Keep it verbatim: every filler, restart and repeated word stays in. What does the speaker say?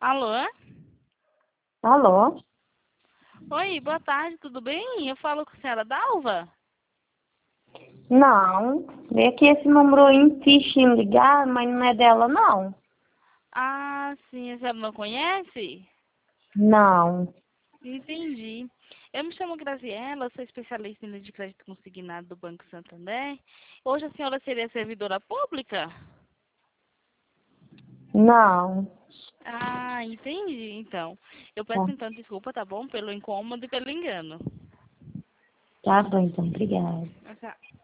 Alô? Alô? Oi, boa tarde, tudo bem? Eu falo com a senhora Dalva? Não, é que esse número insiste em ligar, mas não é dela, não. Ah, sim, a senhora não conhece? Não. Entendi. Eu me chamo Graziela, sou especialista em linha de crédito consignado do Banco Santander. Hoje a senhora seria servidora pública? Não. Ah, entendi, então. Eu Tá, peço então desculpa, tá bom? Pelo incômodo e pelo engano. tá bom, então, obrigada. Tá.